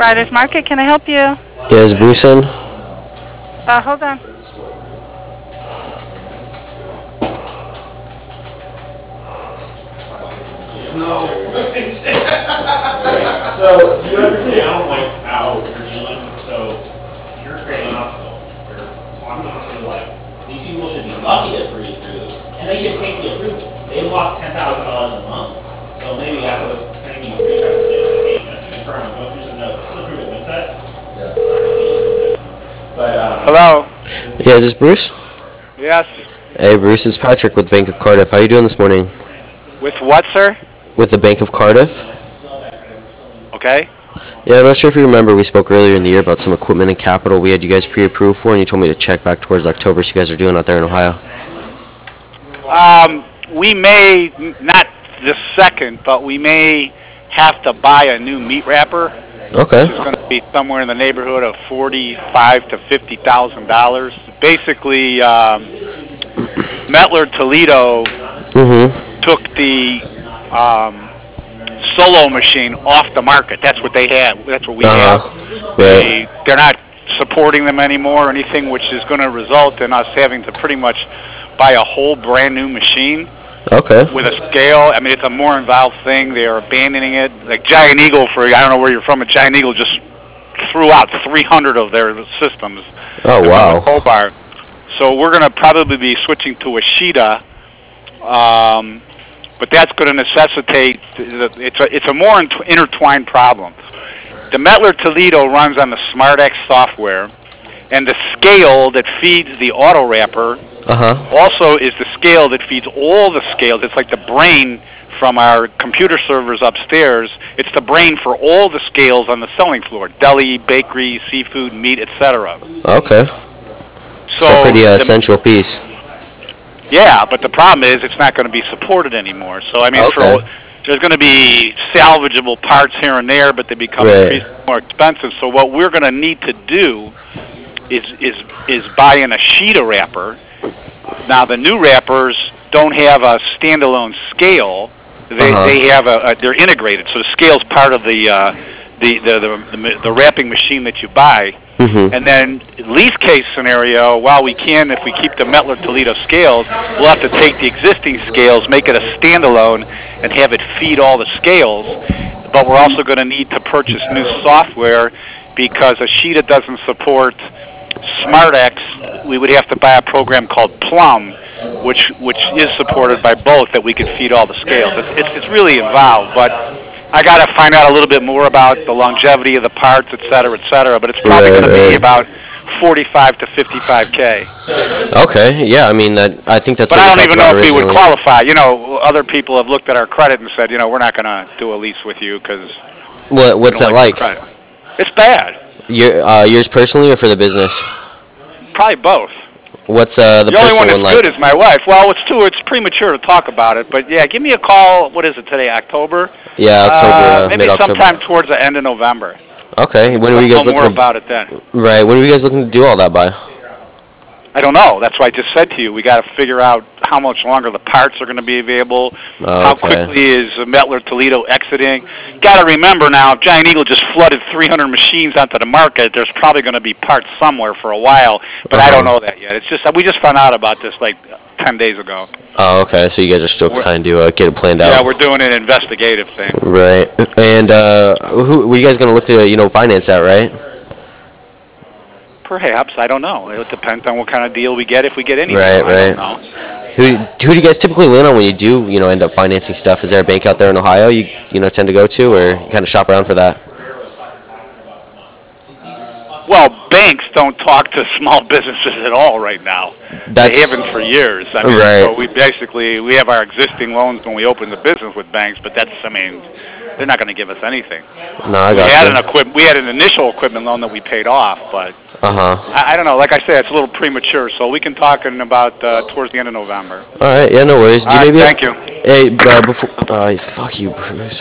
Fridays Market. Can I help you? Yeah, is Bruce in? Hold on. No. So you understand like how you're dealing. So you're creating an obstacle. You're talking to like these people should be lucky to breathe through, and they should take the approval. They lost $10,000 a month. So maybe after the thing you try to say, hey, let's confirm, go through some notes. Let's approve it. What's that? Yeah. But Hello. Yeah, is this Bruce? Yes. Hey, Bruce, it's Patrick with Bank of Cardiff. How you doing this morning? With what, sir? With the Bank of Cardiff. Okay. Yeah, I'm not sure if you remember, we spoke earlier in the year about some equipment and capital we had you guys pre-approved for, and you told me to check back towards October, so you guys are doing out there in Ohio. We may, not this second, but we may have to buy a new meat wrapper. Okay. It's going to be somewhere in the neighborhood of $45,000 to $50,000. Basically, Mettler Toledo took the Solo machine off the market. That's what they had. That's what we have. Right. They're not supporting them anymore or anything, which is going to result in us having to pretty much buy a whole brand new machine. Okay. With a scale. I mean, it's a more involved thing. They are abandoning it. Like Giant Eagle, I don't know where you're from, but Giant Eagle just threw out 300 of their systems. Oh, wow. Hobart. So we're going to probably be switching to Ashita, but that's going to necessitate, it's a more intertwined problem. The Mettler Toledo runs on the SmartX software, and the scale that feeds the auto wrapper also is the scale that feeds all the scales. It's like the brain from our computer servers upstairs. It's the brain for all the scales on the selling floor: deli, bakery, seafood, meat, etc. Okay. So a pretty essential piece. Yeah, but the problem is it's not going to be supported anymore. So I mean, there's going to be salvageable parts here and there, but they become increasingly more expensive. So what we're going to need to do is buy an Ashita wrapper. Now the new wrappers don't have a standalone scale. They have they're integrated. So the scale's part of the wrapping machine that you buy. And then least case scenario, while we can, if we keep the Mettler Toledo scales, we'll have to take the existing scales, make it a standalone, and have it feed all the scales. But we're also going to need to purchase new software because Ashita doesn't support SmartX. We would have to buy a program called Plum, which is supported by both, that we could feed all the scales. It's really involved, but I got to find out a little bit more about the longevity of the parts, et cetera, but it's probably going to be about $45,000 to $55,000. Okay, yeah, I mean, I think that's. But I don't even know if we would qualify. You know, other people have looked at our credit and said, we're not going to do a lease with you because. What's that like? It's bad. Yours personally or for the business? Probably both. What's the only one that's good is my wife. Well, it's premature to talk about it, but yeah, give me a call. What is it today? October? Yeah, October. Maybe sometime towards the end of November. Okay. When were you guys looking more about it then? Right. When were you guys looking to do all that by? I don't know. That's why I just said to you, we got to figure out how much longer the parts are going to be available. How quickly is Mettler Toledo exiting? Got to remember now, if Giant Eagle just flooded 300 machines onto the market, there's probably going to be parts somewhere for a while. But I don't know that yet. It's just we just found out about this like 10 days ago. Oh, okay. So you guys are still trying to get it planned out. Yeah, we're doing an investigative thing. Right. And who were you guys going to look to finance that, right? Perhaps. I don't know. It depends on what kind of deal we get, if we get anything. Right. I don't know. Who do you guys typically lean on when you do end up financing stuff? Is there a bank out there in Ohio you tend to go to, or you kind of shop around for that? Well, banks don't talk to small businesses at all right now. They haven't for years. I mean, so we have our existing loans when we open the business with banks, but they're not going to give us anything. No, I got you. We had an initial equipment loan that we paid off, but I don't know. Like I said, it's a little premature, so we can talk in about towards the end of November. All right. Yeah, no worries. Thank you. Hey, before. Fuck you, Bruce.